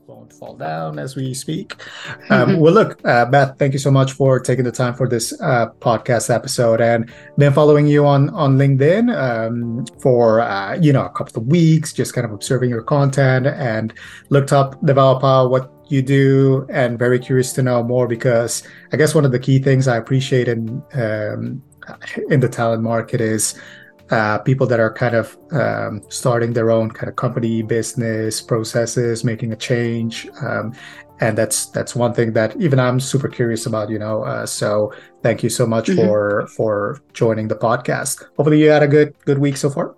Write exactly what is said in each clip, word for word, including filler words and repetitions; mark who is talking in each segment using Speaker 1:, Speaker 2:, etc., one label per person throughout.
Speaker 1: Won't fall down as we speak. Um, well, look, uh, Beth, thank you so much for taking the time for this uh, podcast episode, and been following you on on LinkedIn um, for uh, you know a couple of weeks, just kind of observing your content, and looked up Developer, what you do, and very curious to know more because I guess one of the key things I appreciate in um, in the talent market is uh, people that are kind of um, starting their own kind of company, business processes, making a change. Um, and that's that's one thing that even I'm super curious about, you know. Uh, so thank you so much
Speaker 2: Mhm.
Speaker 1: for for joining the podcast. Hopefully you had a good good week so far.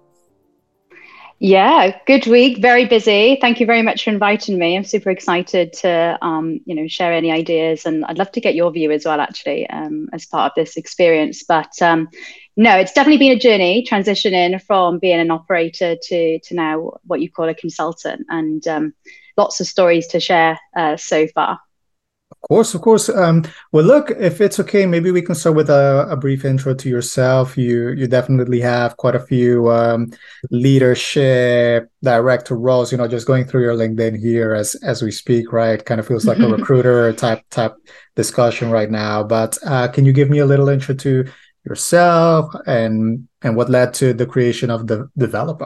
Speaker 2: Yeah, good week. Very busy. Thank you very much for inviting me. I'm super excited to, um, you know, share any ideas, and I'd love to get your view as well, actually, um, as part of this experience. But um, no, it's definitely been a journey transitioning from being an operator to to now what you call a consultant, and um, lots of stories to share uh, so far.
Speaker 1: Of course, of course. Um, well, look, if it's okay, maybe we can start with a, a brief intro to yourself. You you definitely have quite a few um, leadership director roles. You know, just going through your LinkedIn here as as we speak, right? Kind of feels like a recruiter type type discussion right now. But uh, can you give me a little intro to yourself and and what led to the creation of the developer?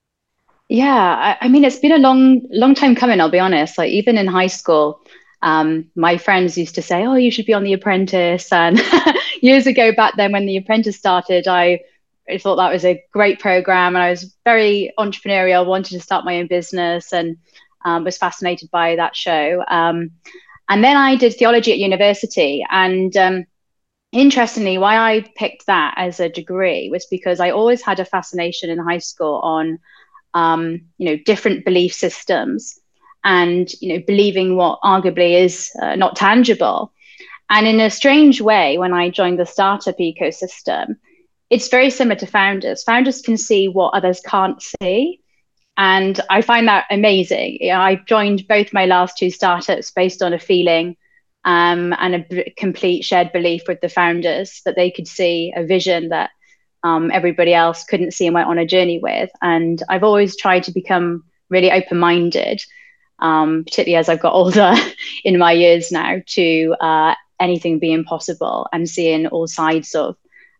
Speaker 2: Yeah, I, I mean, it's been a long, long time coming, I'll be honest. Like even in high school, um, my friends used to say, "Oh, you should be on The Apprentice." And years ago, back then when The Apprentice started, I, I thought that was a great program, and I was very entrepreneurial, wanted to start my own business, and um, was fascinated by that show. Um, and then I did theology at university, and um, interestingly, why I picked that as a degree was because I always had a fascination in high school on um, you know, different belief systems and, you know, believing what arguably is uh, not tangible. And in a strange way, when I joined the startup ecosystem, it's very similar to founders. Founders can see what others can't see. And I find that amazing. You know, I joined both my last two startups based on a feeling um, and a b- complete shared belief with the founders that they could see a vision that um, everybody else couldn't see and went on a journey with. And I've always tried to become really open minded, um, particularly as I've got older in my years now, to uh, anything being possible and seeing all sides of,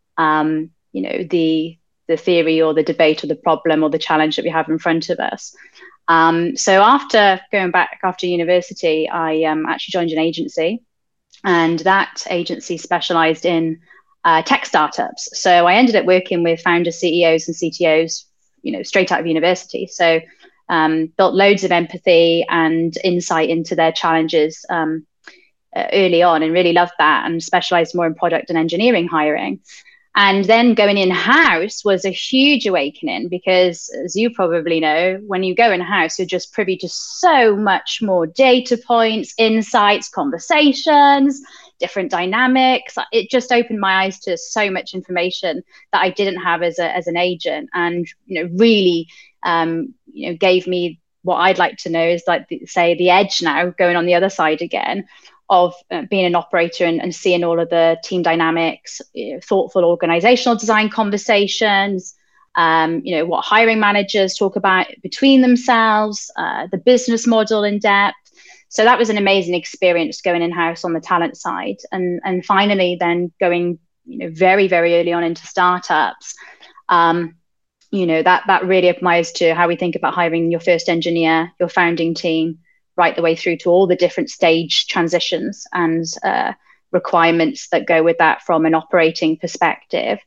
Speaker 2: um, you know, the the theory or the debate or the problem or the challenge that we have in front of us. Um, so after going back after university, I um, actually joined an agency, and that agency specialized in uh, tech startups. So I ended up working with founders, C E Os, and C T Os, you know, straight out of university. So um, built loads of empathy and insight into their challenges um, uh, early on, and really loved that, and specialized more in product and engineering hiring. And then going in house was a huge awakening because, as you probably know, when you go in house, you're just privy to so much more data points, insights, conversations, different dynamics. It just opened my eyes to so much information that I didn't have as a as an agent, and you know, really, um, you know, gave me what I'd like to know is like the, say the edge now, going on the other side again of uh, being an operator, and, and seeing all of the team dynamics, you know, thoughtful organizational design conversations, um, you know, what hiring managers talk about between themselves, uh, the business model in depth. So that was an amazing experience going in house on the talent side, and and finally then going, you know, very very early on into startups. Um, you know, that that really applies to how we think about hiring your first engineer, your founding team, right the way through to all the different stage transitions and uh, requirements that go with that from an operating perspective.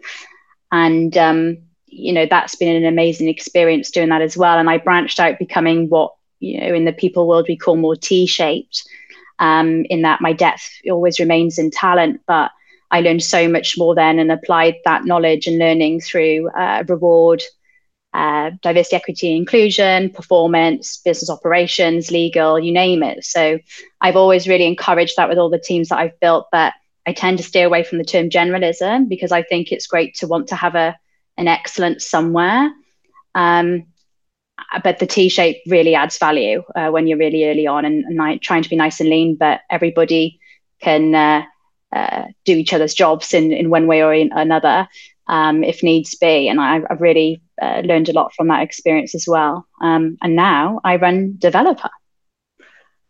Speaker 2: And um, you know, that's been an amazing experience doing that as well. And I branched out, becoming what, you know, in the people world we call more T-shaped. Um, in that my depth always remains in talent, but I learned so much more then and applied that knowledge and learning through uh, reward, uh, diversity, equity, inclusion, performance, business operations, legal, you name it. So I've always really encouraged that with all the teams that I've built. But I tend to stay away from the term generalism because I think it's great to want to have a an excellence somewhere. Um, but the T shape really adds value uh, when you're really early on, and, and trying to be nice and lean, but everybody can uh, uh, do each other's jobs in, in one way or in another, um, if needs be. And I, I've really uh, learned a lot from that experience as well. Um, and now I run Developer.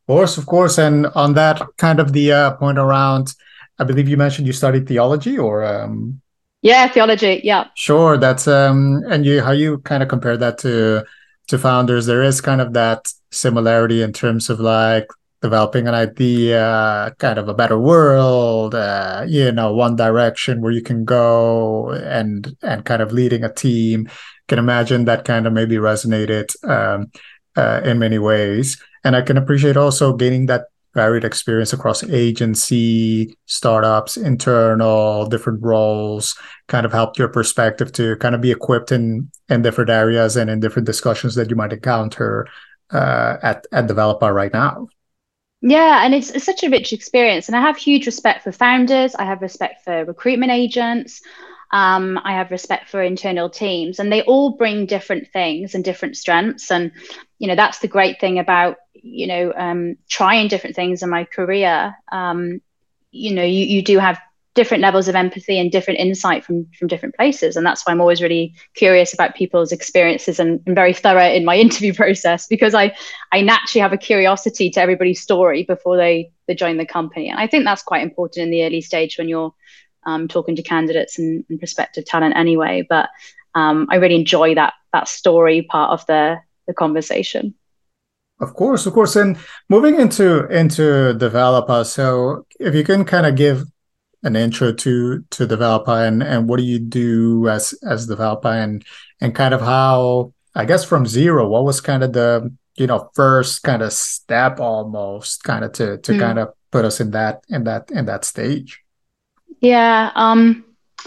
Speaker 1: course, of course. And on that kind of the uh, point around, I believe you mentioned you studied theology or um,
Speaker 2: Yeah, theology. Yeah.
Speaker 1: sure, that's um and you how you kind of compare that to to founders. There is kind of that similarity in terms of like developing an idea, kind of a better world, uh, you know, one direction where you can go and and kind of leading a team. Can imagine that kind of maybe resonated um uh, in many ways. And I can appreciate also gaining that varied experience across agency, startups, internal, different roles kind of helped your perspective to kind of be equipped in in different areas and in different discussions that you might encounter uh, at at Developer right now.
Speaker 2: Yeah, and it's, it's such a rich experience. And I have huge respect for founders. I have respect for recruitment agents. Um, I have respect for internal teams, and they all bring different things and different strengths. And, you know, that's the great thing about, you know, um, trying different things in my career. Um, you know, you, you do have different levels of empathy and different insight from from different places, and that's why I'm always really curious about people's experiences, and, and very thorough in my interview process, because I I naturally have a curiosity to everybody's story before they they join the company, and I think that's quite important in the early stage when you're um, talking to candidates and, and prospective talent anyway. But um, I really enjoy that that story part of the the conversation.
Speaker 1: Of course, of course. And moving into into Developer, so if you can kind of give an intro to to Developer and and what do you do as as Developer and and kind of how I guess from zero, what was kind of the you know first kind of step almost kind of to to kind
Speaker 2: Mm.
Speaker 1: of put us in that in that in that stage.
Speaker 2: Yeah. Um,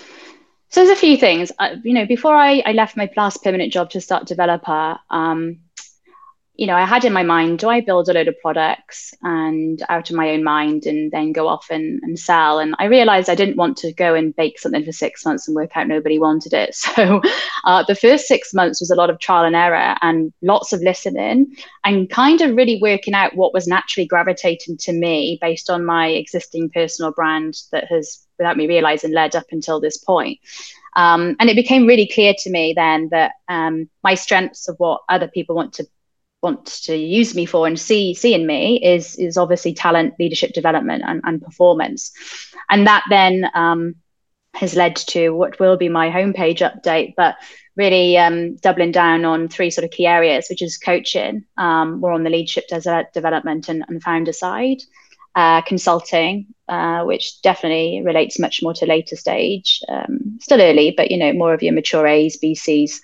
Speaker 2: so there's a few things. Uh, you know, before I, I left my last permanent job to start developer, um, you know, I had in my mind, do I build a load of products and out of my own mind and then go off and, and sell? And I realized I didn't want to go and bake something for six months and work out nobody wanted it. So uh, the first six months was a lot of trial and error and lots of listening and kind of really working out what was naturally gravitating to me based on my existing personal brand that has, without me realizing, led up until this point. Um, and it became really clear to me then that um, my strengths of what other people want to want to use me for and see see in me is is obviously talent, leadership development, and, and performance. And that then um, has led to what will be my homepage update, but really um, doubling down on three sort of key areas, which is coaching, um, more on the leadership de- development and, and founder side, uh, consulting, uh, which definitely relates much more to later stage, um, still early, but you know, more of your mature A's, B C's,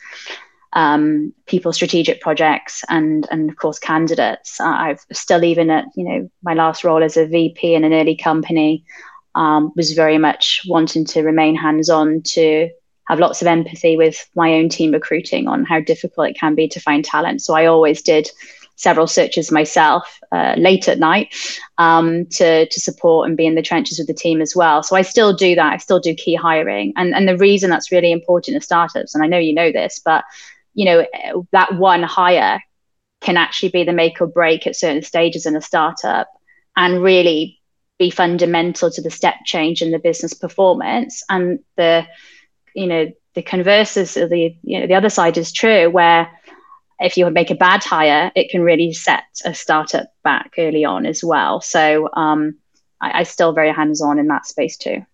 Speaker 2: um, people strategic projects, and and of course candidates. Uh, I've still, even at you know my last role as a V P in an early company, um, was very much wanting to remain hands-on, to have lots of empathy with my own team recruiting on how difficult it can be to find talent. So I always did several searches myself uh, late at night um, to to support and be in the trenches with the team as well. So I still do that. I still do key hiring, and and the reason that's really important in startups, and I know you know this, but you know, that one hire can actually be the make or break at certain stages in a startup and really be fundamental to the step change in the business performance. And the, you know, the converse is the, you know, the other side is true, where if you make a bad hire, it can really set a startup back early on as well. So um, I, I still very hands-on in that space too.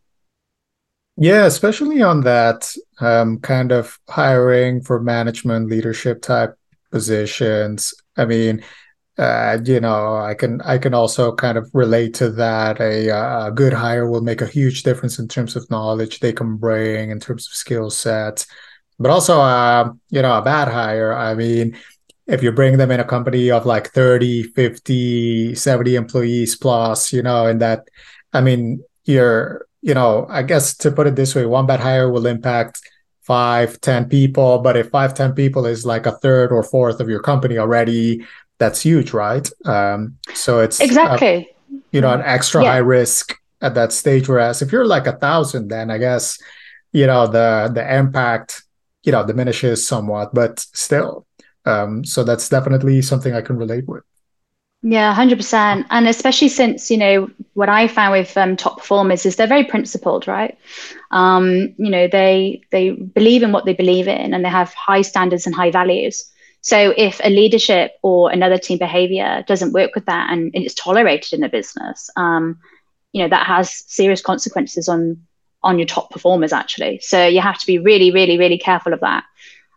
Speaker 1: Yeah, especially on that um, kind of hiring for management leadership type positions. I mean, uh, you know, I can I can also kind of relate to that. A, uh, a good hire will make a huge difference in terms of knowledge they can bring, in terms of skill sets. But also, uh, you know, a bad hire, I mean, if you bring them in a company of like thirty, fifty, seventy employees plus, you know, and that, I mean, you're, you know, I guess to put it this way, one bad hire will impact five, ten people. But if five, ten people is like a third or fourth of your company already, that's huge, right? Um, so it's, uh,
Speaker 2: Exactly.
Speaker 1: you know, an extra high
Speaker 2: Yeah.
Speaker 1: risk at that stage. Whereas if you're like a thousand, then I guess, you know, the the impact, you know, diminishes somewhat, but still. Um, so that's definitely something I can relate with.
Speaker 2: Yeah, one hundred percent. And especially since, you know, what I found with um, top performers is they're very principled, right? Um, you know, they they believe in what they believe in, and they have high standards and high values. So if a leadership or another team behavior doesn't work with that, and, and it's tolerated in a business, um, you know, that has serious consequences on on your top performers, actually. So you have to be really, really, really careful of that,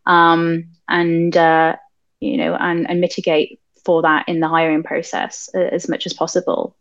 Speaker 2: um, and uh, you know, and, and mitigate for that in the hiring process as much as possible.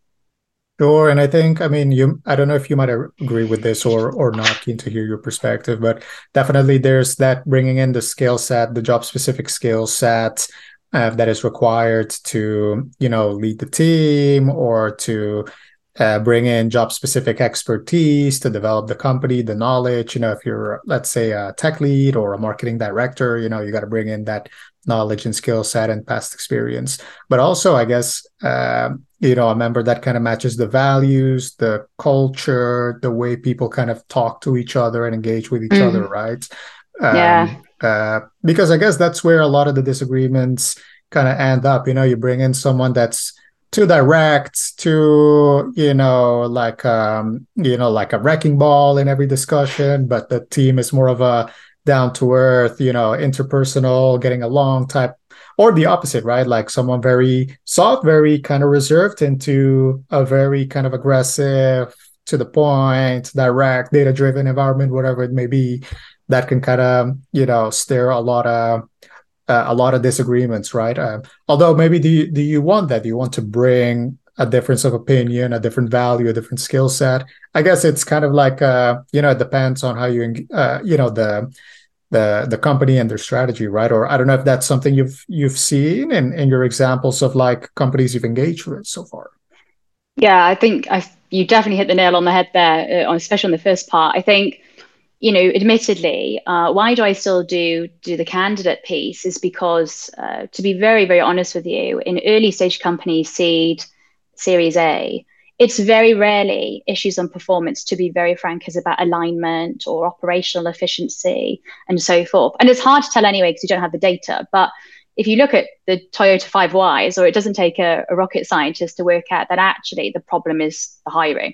Speaker 1: Sure. And I think, I mean, you, I don't know if you might agree with this or or not, keen to hear your perspective, but definitely there's that bringing in the skill set, the job specific skill set uh, that is required to, you know, lead the team or to uh, bring in job specific expertise to develop the company, the knowledge. You know, if you're, let's say, a tech lead or a marketing director, you know, you got to bring in that knowledge and skill set and past experience. But also, I guess, uh, you know, a member that kind of matches the values, the culture, the way people kind of talk to each other and engage with each
Speaker 2: Mm.
Speaker 1: other, right?
Speaker 2: Yeah.
Speaker 1: Um, uh, because I guess that's where a lot of the disagreements kind of end up. You know, you bring in someone that's too direct, too, you know, like, um, you know, like a wrecking ball in every discussion, but the team is more of a down to earth, you know, interpersonal, getting along type, or the opposite, right? Like someone very soft, very kind of reserved into a very kind of aggressive, to the point, direct, data driven environment, whatever it may be, that can kind of, you know, stir a lot of uh, a lot of disagreements, right? Uh, although maybe do you, do you want that? Do you want to bring a difference of opinion, a different value, a different skill set? I guess it's kind of like, uh, you know, it depends on how you, uh, you know, the the the company and their strategy, right? Or I don't know if that's something you've you've seen in, in your examples of like companies you've engaged with so far.
Speaker 2: Yeah, I think I you definitely hit the nail on the head there, uh, especially on the first part. I think, you know, admittedly, uh, why do I still do do the candidate piece is because, uh, to be very, very honest with you, in early stage companies, seed, Series A, it's very rarely issues on performance. To be very frank, is about alignment or operational efficiency and so forth. And it's hard to tell anyway because you don't have the data. But if you look at the Toyota five Ys, or it doesn't take a, a rocket scientist to work out that actually the problem is the hiring.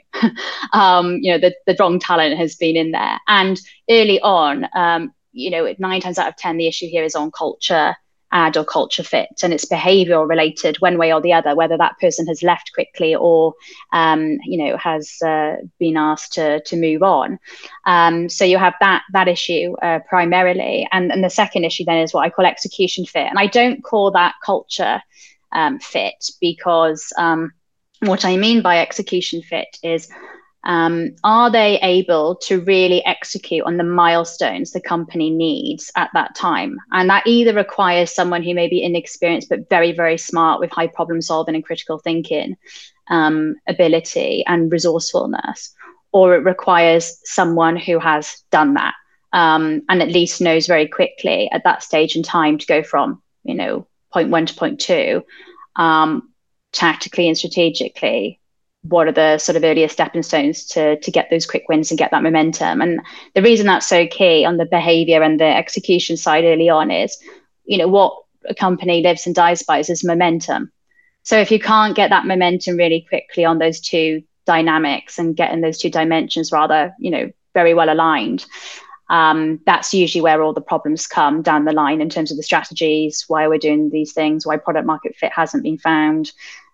Speaker 2: um, you know, the, the wrong talent has been in there. And early on, um, you know, nine times out of ten, the issue here is on culture, ad or culture fit, and it's behavioral related one way or the other, whether that person has left quickly or, um, you know, has uh, been asked to, to move on. Um, so you have that that issue uh, primarily. And, and the second issue then is what I call execution fit. And I don't call that culture um, fit because um, what I mean by execution fit is, Um, are they able to really execute on the milestones the company needs at that time? And that either requires someone who may be inexperienced, but very, very smart with high problem solving and critical thinking um, ability and resourcefulness, or it requires someone who has done that um, and at least knows very quickly at that stage in time to go from, you know, point one to point two, um, tactically and strategically. What are the sort of earlier stepping stones to to get those quick wins and get that momentum? And the reason that's so key on the behavior and the execution side early on is, you know, what a company lives and dies by is momentum. So if you can't get that momentum really quickly on those two dynamics and getting those two dimensions rather, you know, very well aligned, um, that's usually where all the problems come down the line in terms of the strategies, why we're doing these things, why product market fit hasn't been found.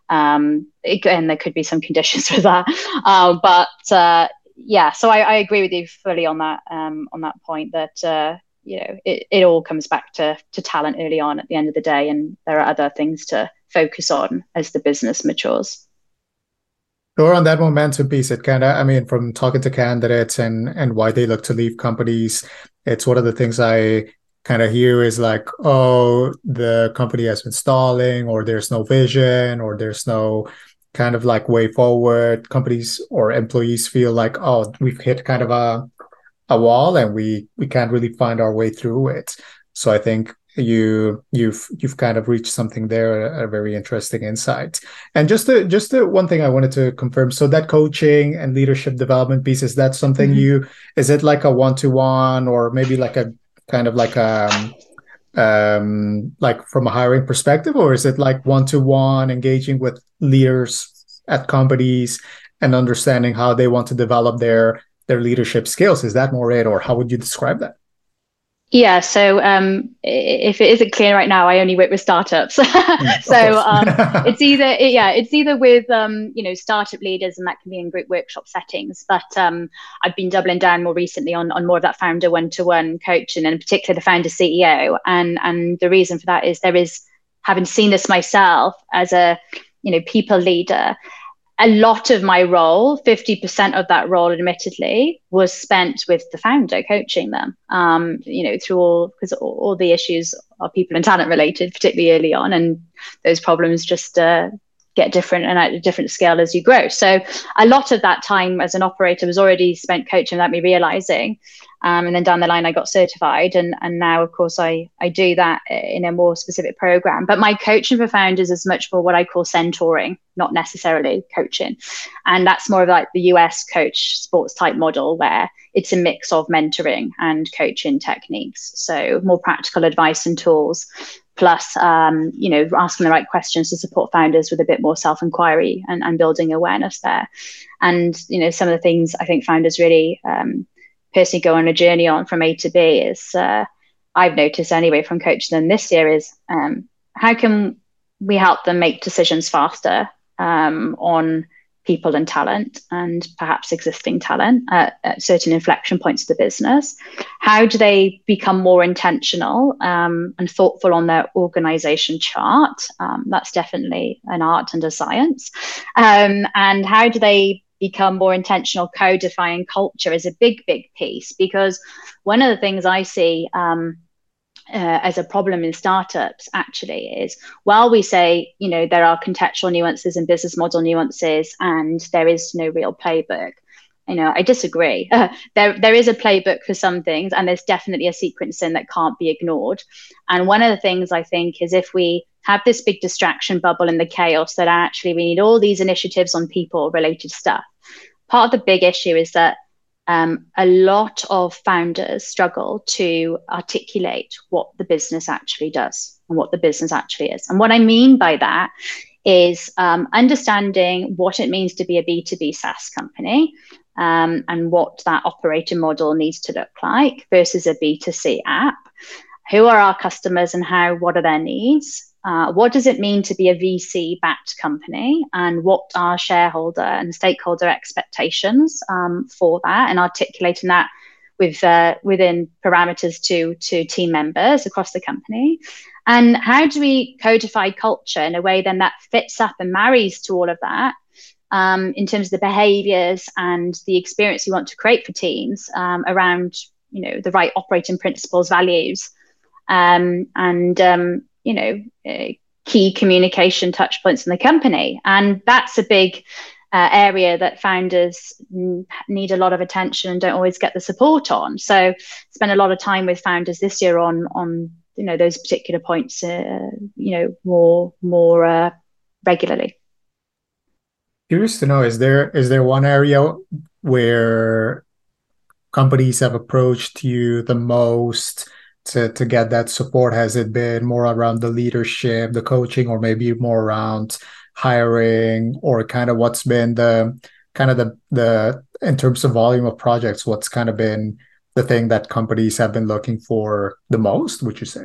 Speaker 2: Um, and there could be some conditions with that, uh, but uh, yeah. So I, I agree with you fully on that um, on that point. That uh, you know, it, it all comes back to to talent early on at the end of the day, and there are other things to focus on as the business matures.
Speaker 1: Or on that momentum piece, it kind of, I mean, from talking to candidates and and why they look to leave companies, it's one of the things I kind of hear is like, oh, the company has been stalling, or there's no vision, or there's no kind of like way forward. Companies or employees feel like, oh, we've hit kind of a a wall and we we can't really find our way through it. So I think you you've you've kind of reached something there, a, a very interesting insight. And just to, just to, one thing I wanted to confirm, so that coaching and leadership development piece, is that something mm-hmm. you, is it like a one-to-one or maybe like a kind of like um um like from a hiring perspective, or is it like one-to-one engaging with leaders at companies and understanding how they want to develop their their leadership skills? Is that more it, or how would you describe that?
Speaker 2: Yeah, so um, if it isn't clear right now, I only work with startups.
Speaker 1: Mm, of
Speaker 2: So
Speaker 1: course.
Speaker 2: um, it's either it, yeah, it's either with um, you know startup leaders, and that can be in group workshop settings. But um, I've been doubling down more recently on on more of that founder one-to-one coaching, and in particular the founder C E O. And and the reason for that is there is, having seen this myself as a you know people leader, a lot of my role, fifty percent of that role, admittedly, was spent with the founder, coaching them, um, you know, through all, because all, all the issues are people and talent related, particularly early on. And those problems just uh, get different and at a different scale as you grow. So a lot of that time as an operator was already spent coaching without me realizing. Um, and then down the line, I got certified, and and now, of course, I I do that in a more specific program. But my coaching for founders is much more what I call centoring, not necessarily coaching, and that's more of like the U S coach sports type model, where it's a mix of mentoring and coaching techniques. So more practical advice and tools, plus um, you know asking the right questions to support founders with a bit more self inquiry and, and building awareness there. And you know some of the things I think founders really um, personally go on a journey on from A to B is uh, I've noticed anyway from coaching them this year is um, how can we help them make decisions faster um, on people and talent, and perhaps existing talent at, at certain inflection points of the business. How do they become more intentional um, and thoughtful on their organization chart? Um, that's definitely an art and a science. Um, and how do they become more intentional? Codifying culture is a big, big piece, because one of the things I see um, uh, as a problem in startups actually is, while we say, you know, there are contextual nuances and business model nuances, and there is no real playbook, you know, I disagree. Uh, there, there is a playbook for some things, and there's definitely a sequencing that can't be ignored. And one of the things I think is, if we have this big distraction bubble in the chaos, that actually we need all these initiatives on people related stuff. Part of the big issue is that um, a lot of founders struggle to articulate what the business actually does and what the business actually is. And what I mean by that is um, understanding what it means to be a B two B SaaS company, um, and what that operating model needs to look like versus a B two C app. Who are our customers, and how, what are their needs? Uh, what does it mean to be a V C-backed company, and what are shareholder and stakeholder expectations um, for that, and articulating that with uh, within parameters to to team members across the company. And how do we codify culture in a way then that fits up and marries to all of that, um, in terms of the behaviors and the experience you want to create for teams um, around, you know, the right operating principles, values, um, and um, you know, uh, key communication touch points in the company. And that's a big uh, area that founders n- need a lot of attention and don't always get the support on. So spend a lot of time with founders this year on, on you know, those particular points, uh, you know, more, more uh, regularly.
Speaker 1: Curious to know, is there is there one area where companies have approached you the most to to get that support? Has it been more around the leadership, the coaching, or maybe more around hiring, or kind of what's been the kind of the the in terms of volume of projects, what's kind of been the thing that companies have been looking for the most, would you say?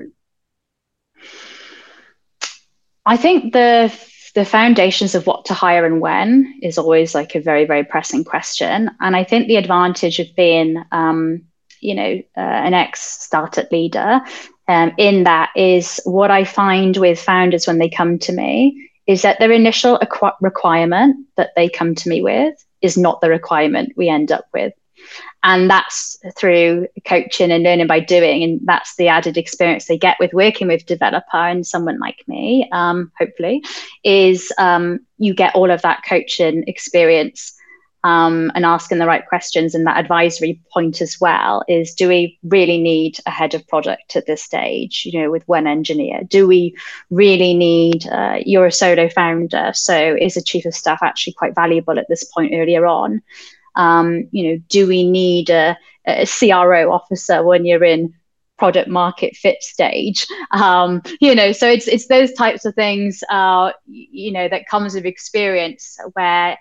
Speaker 2: I think the the foundations of what to hire and when is always like a very, very pressing question. And I think the advantage of being, um, you know, uh, an ex startup leader um, in that is, what I find with founders when they come to me is that their initial aqu- requirement that they come to me with is not the requirement we end up with. And that's through coaching and learning by doing. And that's the added experience they get with working with developer and someone like me, um, hopefully, is um, you get all of that coaching experience um, and asking the right questions. And that advisory point as well is, do we really need a head of product at this stage, you know, with one engineer? Do we really need, uh, you're a solo founder, so is a chief of staff actually quite valuable at this point earlier on? Um, you know, do we need a, a C R O officer when you're in product market fit stage? Um, you know, so it's it's those types of things, uh, you know, that comes with experience, where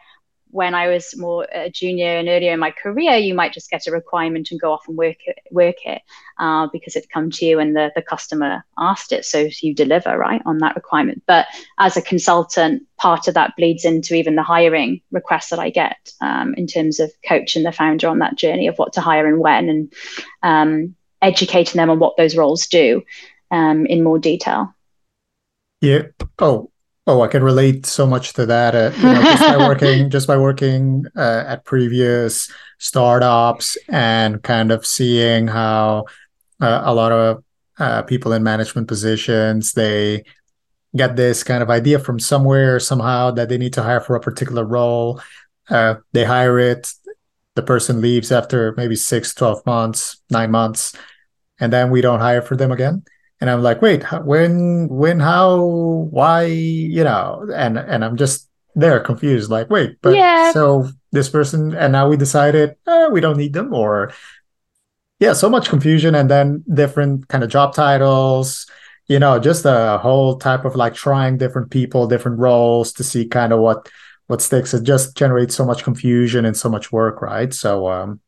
Speaker 2: when I was more a junior and earlier in my career, you might just get a requirement and go off and work it, work it uh, because it come to you and the, the customer asked it. So you deliver, right, on that requirement. But as a consultant, part of that bleeds into even the hiring requests that I get um, in terms of coaching the founder on that journey of what to hire and when, and um, educating them on what those roles do um, in more detail.
Speaker 1: Yeah. Oh, oh, I can relate so much to that. Uh, you know, just by working, just by working uh, at previous startups and kind of seeing how uh, a lot of uh, people in management positions, they get this kind of idea from somewhere somehow that they need to hire for a particular role. Uh, they hire it. The person leaves after maybe six, twelve months, nine months, and then we don't hire for them again. And I'm like, wait, when, when, how, why, you know, and, and I'm just there confused, like, wait, but
Speaker 2: yeah.
Speaker 1: so this person, and now we decided eh, we don't need them, or yeah, so much confusion, and then different kind of job titles, you know, just a whole type of like trying different people, different roles to see kind of what, what sticks. It just generates so much confusion and so much work, right? So, um,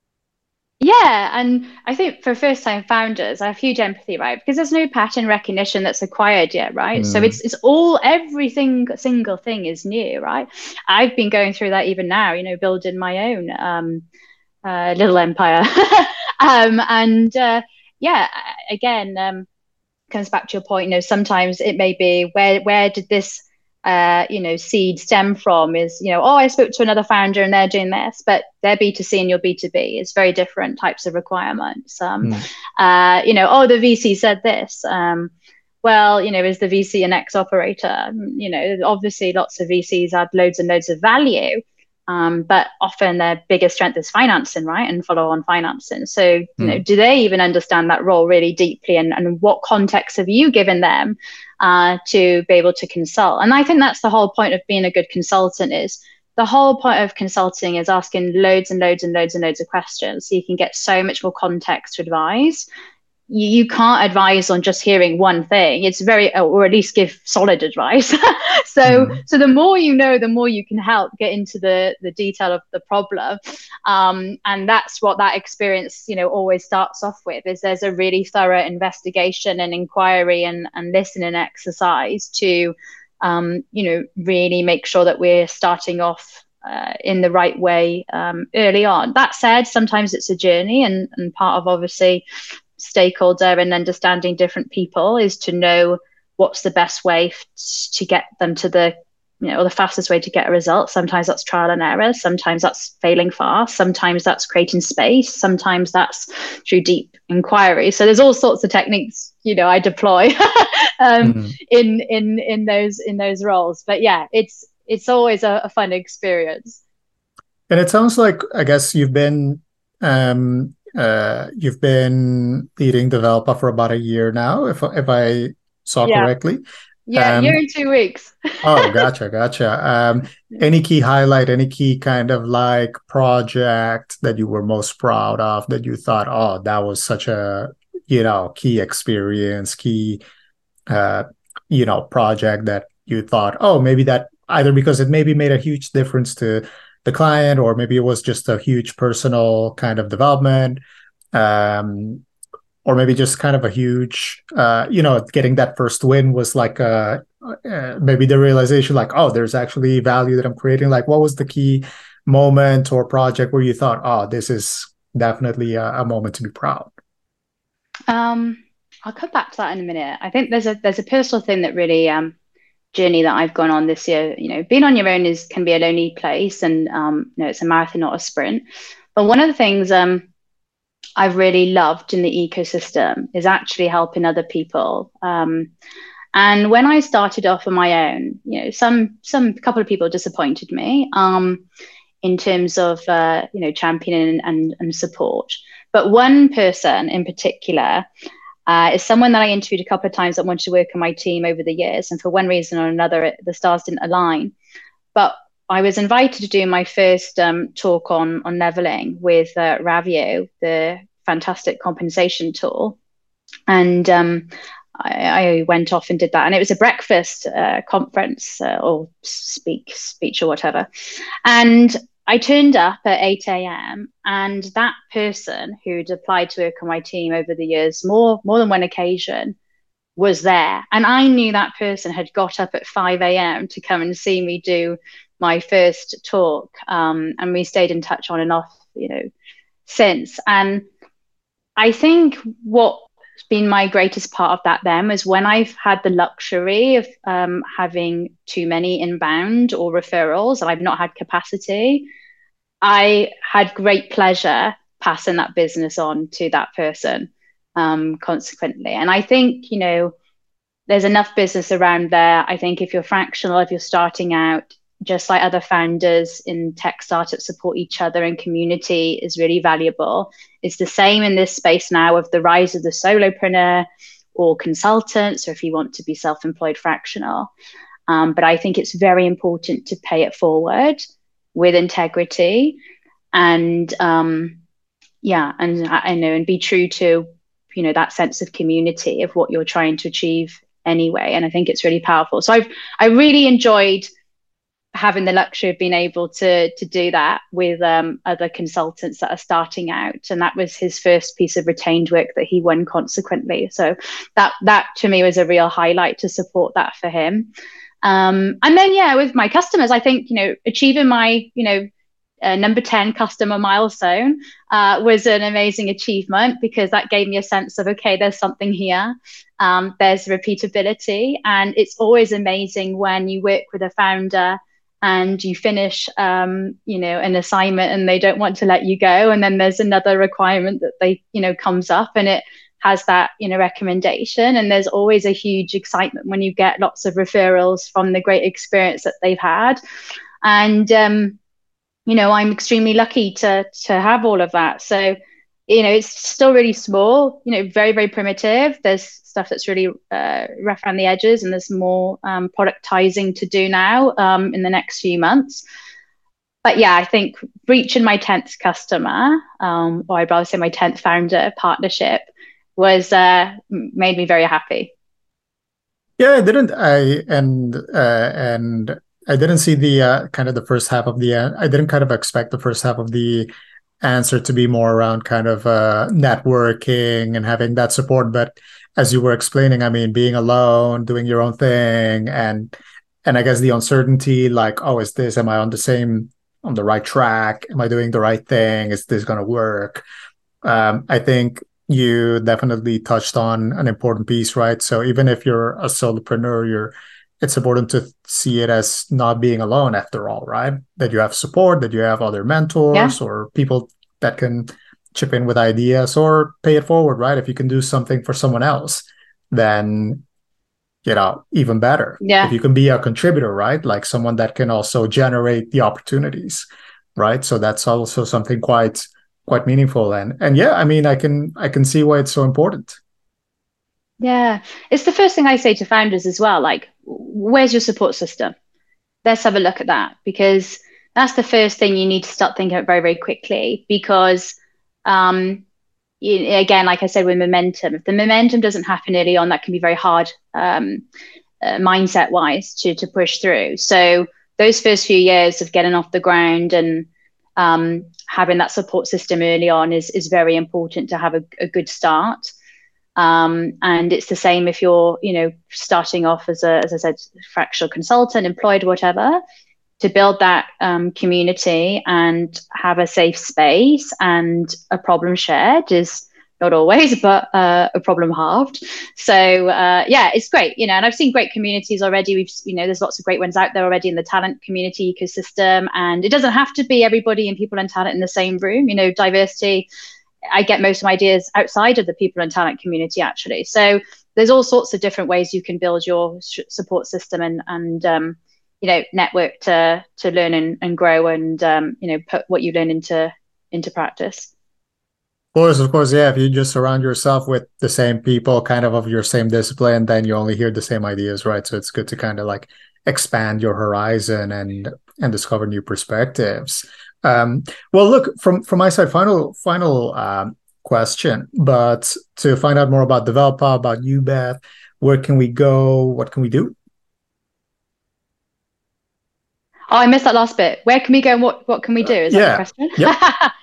Speaker 2: yeah, and I think for first-time founders, I have huge empathy, right? Because there's no pattern recognition that's acquired yet, right? Mm. So it's it's all everything single thing is new, right? I've been going through that even now, you know, building my own um, uh, little empire, um, and uh, yeah, again, um, comes back to your point. You know, sometimes it may be where where did this uh, you know, seed stem from is, you know, oh, I spoke to another founder and they're doing this, but they're B two C and you're B two B. It's very different types of requirements. Um, mm. uh, you know, oh, the V C said this. Um, well, you know, is the V C an ex-operator? You know, obviously lots of V Cs add loads and loads of value. Um, but often their biggest strength is financing, right? And follow on financing. So, you mm. know, do they even understand that role really deeply? And, and what context have you given them uh, to be able to consult? And I think that's the whole point of being a good consultant is the whole point of consulting is asking loads and loads and loads and loads of questions. So you can get so much more context to advise. You, you can't advise on just hearing one thing. It's very, or at least give solid advice. so, mm. so the more you know, the more you can help get into the the detail of the problem. Um, and that's what that experience, you know, always starts off with. Is there's a really thorough investigation and inquiry and and listening exercise to, um, you know, really make sure that we're starting off uh, in the right way um, early on. That said, sometimes it's a journey, and and part of obviously stakeholder and understanding different people is to know what's the best way f- to get them to the, you know, or the fastest way to get a result. Sometimes that's trial and error. Sometimes that's failing fast. Sometimes that's creating space. Sometimes that's through deep inquiry. So there's all sorts of techniques, you know, I deploy um, mm-hmm. in in in those in those roles. But yeah, it's it's always a, a fun experience.
Speaker 1: And it sounds like, I guess you've been um Uh, you've been leading Developer for about a year now, if if I saw yeah. correctly.
Speaker 2: Yeah, um, year and two weeks.
Speaker 1: oh, gotcha, gotcha. Um, any key highlight, any key kind of like project that you were most proud of that you thought, oh, that was such a, you know, key experience, key, uh, you know, project that you thought, oh, maybe that either because it maybe made a huge difference to the client, or maybe it was just a huge personal kind of development, um, or maybe just kind of a huge, uh, you know, getting that first win was like a, uh, maybe the realization like, oh, there's actually value that I'm creating. Like, what was the key moment or project where you thought, oh, this is definitely a, a moment to be proud?
Speaker 2: Um, I'll come back to that in a minute. I think there's a there's a personal thing that really um. journey that I've gone on this year. You know, being on your own is can be a lonely place, and um, you know, it's a marathon, not a sprint. But one of the things um, I've really loved in the ecosystem is actually helping other people. Um, and when I started off on my own, you know, some some couple of people disappointed me um, in terms of uh, you know, championing and, and support. But one person in particular. Uh, is someone that I interviewed a couple of times that wanted to work on my team over the years. And for one reason or another, it, the stars didn't align. But I was invited to do my first um, talk on, on leveling with uh, Ravio, the fantastic compensation tool. And um, I, I went off and did that, and it was a breakfast uh, conference uh, or speak speech or whatever. And I turned up at eight a.m. and that person who'd applied to work on my team over the years, more more than one occasion, was there. And I knew that person had got up at five a.m. to come and see me do my first talk. Um, and we stayed in touch on and off, you know, since. And I think what's been my greatest part of that then was when I've had the luxury of um, having too many inbound or referrals and I've not had capacity, I had great pleasure passing that business on to that person um, consequently. And I think, you know, there's enough business around there. I think if you're fractional, if you're starting out, just like other founders in tech startups support each other and community is really valuable. It's the same in this space now of the rise of the solopreneur or consultants, or if you want to be self-employed fractional. Um, but I think it's very important to pay it forward with integrity and um, yeah, and I know, and be true to, you know, that sense of community of what you're trying to achieve anyway. And I think it's really powerful. So I've, I really enjoyed having the luxury of being able to to do that with um, other consultants that are starting out, and that was his first piece of retained work that he won consequently. So that that to me was a real highlight to support that for him. Um, and then yeah, with my customers, I think you know achieving my you know uh, number ten customer milestone uh, was an amazing achievement because that gave me a sense of okay, there's something here. Um, there's repeatability, and it's always amazing when you work with a founder and you finish, um, you know, an assignment and they don't want to let you go. And then there's another requirement that they, you know, comes up and it has that, you know, recommendation. And there's always a huge excitement when you get lots of referrals from the great experience that they've had. And, um, you know, I'm extremely lucky to to have all of that. So, you know, it's still really small, you know, very, very primitive. There's stuff that's really uh, rough around the edges, and there's more um, productizing to do now um, in the next few months. But yeah, I think reaching my tenth customer, um, or I'd rather say my tenth founder partnership, was uh, made me very happy.
Speaker 1: Yeah, I didn't. I and uh, and I didn't see the uh, kind of the first half of the. Uh, I didn't kind of expect the first half of the answer to be more around kind of uh, networking and having that support. But as you were explaining, I mean, being alone, doing your own thing, and and I guess the uncertainty, like, oh, is this? Am I on the same on the right track? Am I doing the right thing? Is this going to work? Um, I think you definitely touched on an important piece, right? So even if you're a solopreneur, you're it's important to see it as not being alone after all, right? That you have support, that you have other mentors yeah. or people that can chip in with ideas or pay it forward, right? If you can do something for someone else, then, you know, even better.
Speaker 2: Yeah.
Speaker 1: If you can be a contributor, right? Like someone that can also generate the opportunities, right? So that's also something quite, quite meaningful. And, and yeah, I mean, I can, I can see why it's so important.
Speaker 2: Yeah, it's the first thing I say to founders as well. Like, where's your support system? Let's have a look at that, because that's the first thing you need to start thinking about very, very quickly. Because, um, you, again, like I said, with momentum, if the momentum doesn't happen early on, that can be very hard um, uh, mindset-wise to to push through. So those first few years of getting off the ground and um, having that support system early on is is very important to have a, a good start. Um, and it's the same if you're, you know, starting off as a, as I said, fractional consultant, employed, whatever, to build that um, community and have a safe space and a problem shared is not always, but uh, a problem halved. So uh, yeah, it's great, you know, and I've seen great communities already. We've, you know, there's lots of great ones out there already in the talent community ecosystem, and it doesn't have to be everybody and people and talent in the same room, you know, diversity. I get most of my ideas outside of the people and talent community, actually. So there's all sorts of different ways you can build your sh- support system and, and um, you know, network to to learn and, and grow and, um, you know, put what you learn into into practice.
Speaker 1: Of course, of course, yeah. If you just surround yourself with the same people, kind of of your same discipline, then you only hear the same ideas, right? So it's good to kind of like expand your horizon and and discover new perspectives. Um, well, look, from, from my side, final final um, question, but to find out more about Developa, about you, Beth, where can we go? What can we do?
Speaker 2: Oh, I missed that last bit. Where can we go and what, what can we do? Is that the
Speaker 1: Yeah.
Speaker 2: question?
Speaker 1: Yep.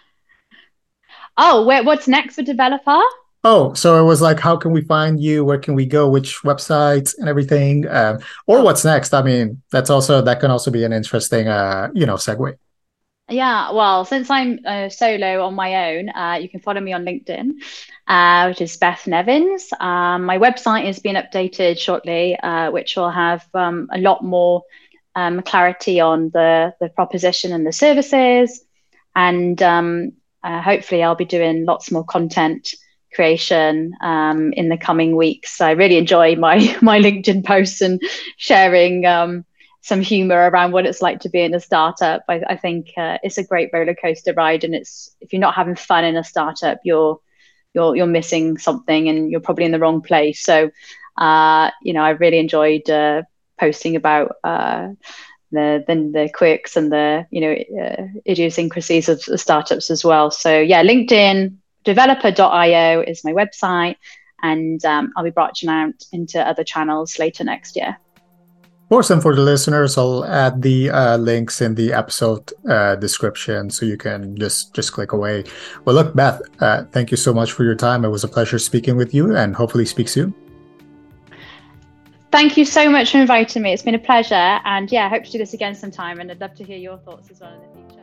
Speaker 2: Oh, where, what's next for Developer?
Speaker 1: Oh, so it was like, how can we find you? Where can we go? Which websites and everything? Um, or
Speaker 2: Oh,
Speaker 1: what's next? I mean, that's also that can also be an interesting, uh, you know, segue.
Speaker 2: yeah. Well, since I'm uh, solo on my own, uh, you can follow me on LinkedIn, uh, which is Beth Nevins. Um, my website is being updated shortly, uh, which will have um, a lot more um, clarity on the the proposition and the services, and um, uh, hopefully I'll be doing lots more content creation um, in the coming weeks. I really enjoy my my LinkedIn posts and sharing um, some humor around what it's like to be in a startup. I, I think uh, it's a great roller coaster ride, and it's if you're not having fun in a startup, you're you're you're missing something, and you're probably in the wrong place. So, uh, you know, I really enjoyed uh, posting about uh, the, the the quirks and the you know uh, idiosyncrasies of startups as well. So yeah, LinkedIn developer dot io is my website, and um, I'll be branching out into other channels later next year.
Speaker 1: Of course, and for the listeners, I'll add the uh, links in the episode uh, description so you can just just click away. Well, look, Beth, uh, thank you so much for your time. It was a pleasure speaking with you, and hopefully speak soon.
Speaker 2: Thank you so much for inviting me. It's been a pleasure, and yeah, I hope to do this again sometime, and I'd love to hear your thoughts as well in the future.